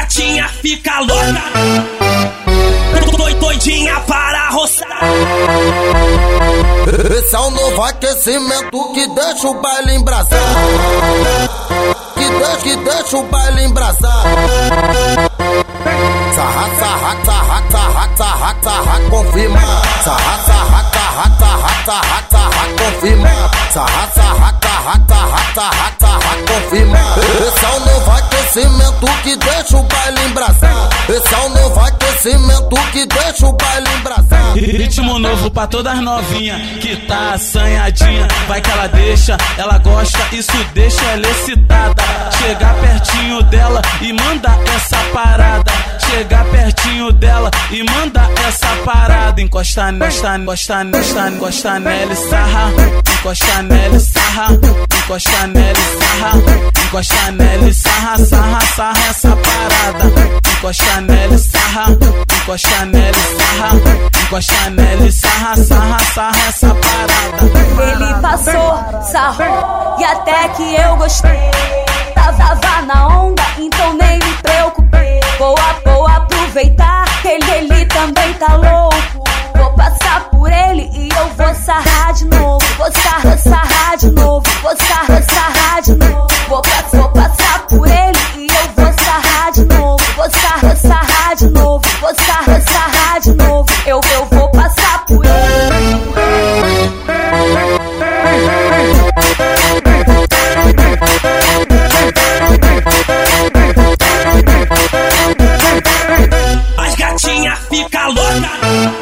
gatinha fica louca, doidinha para roçar. Esse é o novo aquecimento que deixa o baile embraçar, que deixa o baile embraçar. Sarra, sarra, sarra, sarra, sarra, sarra, confirma. Sarra, sarra, sarra, sarra, sarra, sarra, confirma. Sarra, sarra, sarra, sarra, sarra, sarra, confirma. Esse é o novo aquecimento que deixa o baile embraçar. Esse é o novo aquecimento que deixa o baile embraçar. Ritmo novo pra todas novinhas que tá assanhadinha. Vai que ela deixa, ela gosta, isso deixa ela excitada. Chegar pertinho dela e manda essa parada. Chegar pertinho dela e manda essa parada. Encosta nela, encosta nela e sarra. Encosta nela e sarra. Encosta nela e sarra. Encosta nela e sarra, sarra, sarra essa parada. Encosta nela e sarra. Encosta nela e sarra. Encosta nela e sarra, sarra, sarra essa parada. Ele passou, sarrou e até que eu gostei. Tava na onda, então nem me preocupei. Vou aproveitar que ele também tá louco. Vou passar por ele e eu vou sarrar de novo. Vou sarrar de novo. Vou sarrar de novo. Vou passar por ele e eu vou sarrar de novo. Vou sarrar de novo. Vou sarrar de novo. Eu vou passar por ele. As gatinhas fica louca,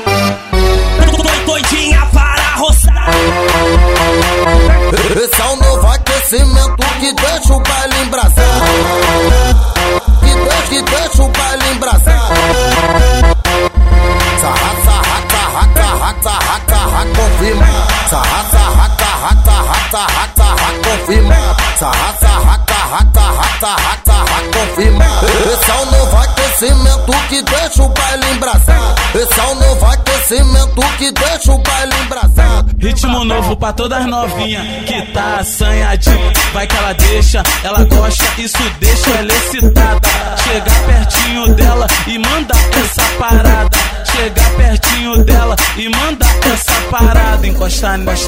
doidinha para roçar. Esse é o novo aquecimento que deixa o baile embraçar, que deixa o baile embraçar. Sarra, sarra, sarra, sarra, sarra, sarra, confirma. Sarra, sarra, sarra, sarra, sarra, sarra, confirma. Sarra, sarra, sarra, sarra, sarra, sarra, confirma. Esse é o novo aquecimento que deixa o baile embraçar. Esse é o novo aquecimento que deixa o baile embraçar. Ritmo novo pra todas novinhas que tá assanhadinha. Vai que ela deixa, ela gosta, isso deixa ela excitada. Chegar pertinho dela e manda essa parada. Chegar pertinho dela e manda essa parada. Encosta nela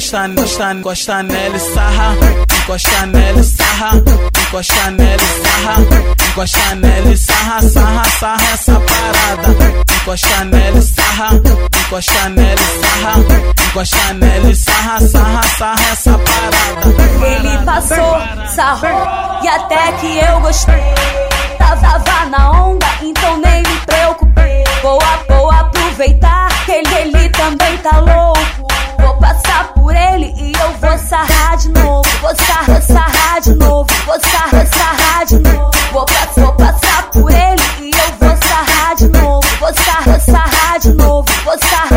e sarra. Encosta nela e sarra. Encosta nela e sarra. Encosta nela e sarra, sarra, sarra essa parada. Encosta nela e sarra. Encosta nela e sarra. Encosta nela e sarra, sarra, sarra essa parada. Ele passou, sarrou e até que eu gostei. Tava na onda, então nem me preocupei. Vou aproveitar que ele também tá louco. Vou passar por ele e eu vou sarrar de novo. Vou sarrar de novo. Vou sarrar de novo. Vou passar por ele e eu vou sarrar de novo. Vou sarrar de novo. Vou sarrar